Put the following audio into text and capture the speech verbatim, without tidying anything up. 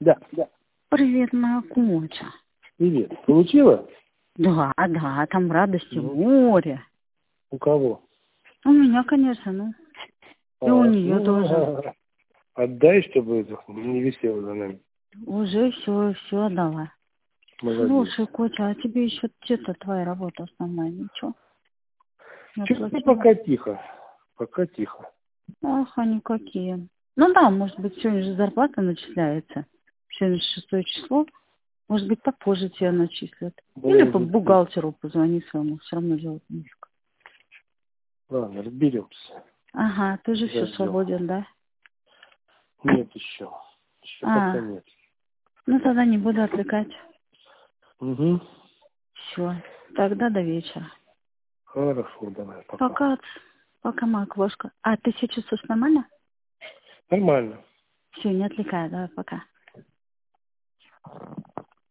Да, да. Привет, моя куча. Привет. Получила? Да, да, там радости Ну. море. У кого? У меня, конечно, ну. И А, у нее ну, тоже. Отдай, чтобы это не висело за нами. Уже все, все отдала. Молодец. Слушай, Котя, а тебе еще где-то твоя работа основная, ничего? Не Чё-то оплатила? пока тихо. Пока тихо. Ах, они какие. Ну да, может быть, сегодня же зарплата начисляется. Сегодня же шестое число. Может быть, попозже тебя начислят. Или по Может быть. бухгалтеру позвони своему, все равно делать низко. Ладно, разберемся. Ага, ты же еще Подождем. свободен, да? Нет еще. Еще А, пока нет. ну тогда не буду отвлекать. Угу. Все, тогда до вечера. Хорошо, давай, пока. Пока, пока, моя крошка. А ты сейчас чувствуешь нормально? Нормально. Все, не отвлекай, давай, пока.